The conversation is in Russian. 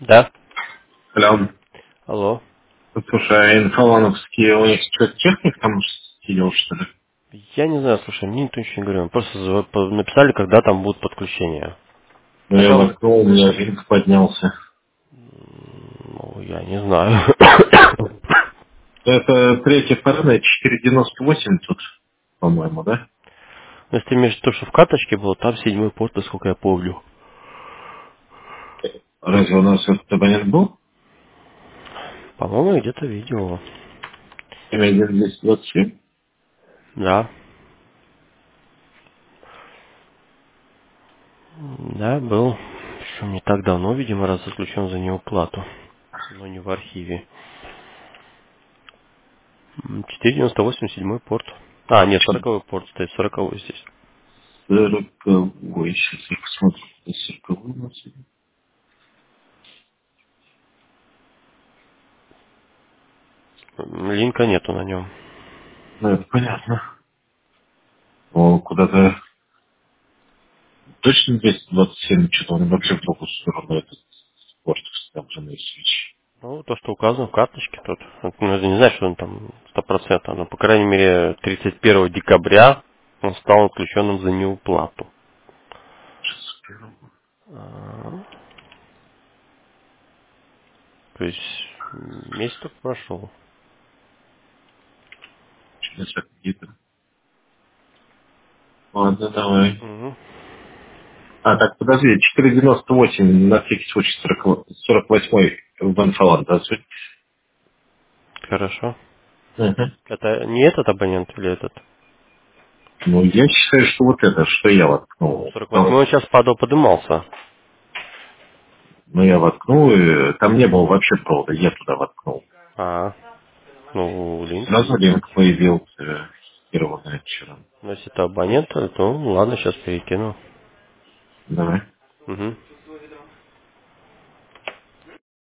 Да. Алло. Алло. Слушай, а инфолановские у них что-то техник там сидел, что ли? Я не знаю, слушай, мне никто ничего не говорил. Просто написали, когда там будет подключение. Ну, я Сначала, воткнул, у меня линк поднялся. ну, я не знаю. Это третья сторона, 498 тут, по-моему, да? Но если ты имеешь то, что в карточке было, там седьмой порт, насколько я помню. Разве у нас этот абонент был? По-моему, я где-то видел его. 71227. Да. Да, был. Причем не так давно, видимо, раз заключен за неуплату. Но не в архиве. 498, седьмой порт. А, нет, 40-й порт стоит, 40-й здесь. 40-й, сейчас я посмотрю. 40-й у нас. Линка нету на нем. Ну, это понятно. О, куда-то точно 227, что-то он вообще в другую сторону этот спорт, там же на свечи. Ну, то, что указано в карточке тут. Ну, это не значит, что он там 100%. Но, по крайней мере, 31 декабря он стал отключенным за неуплату. А, То есть месяц только прошел. Сейчас где-то. Ладно, давай. Угу. А, так, подожди, 498 на всякий случай 48 в Банфалан, да, суть? Хорошо. Мгм. Это не этот абонент или этот? Ну, я считаю, что вот это, что я Ну, воткнул. 48 он сейчас падал, подымался. Ну, я воткнул, и там не было вообще провода, я туда воткнул. А, ну, линк Сразу есть. линк появился херованный вчера. Но если это абонент, то ладно, сейчас перекину. Давай. Угу.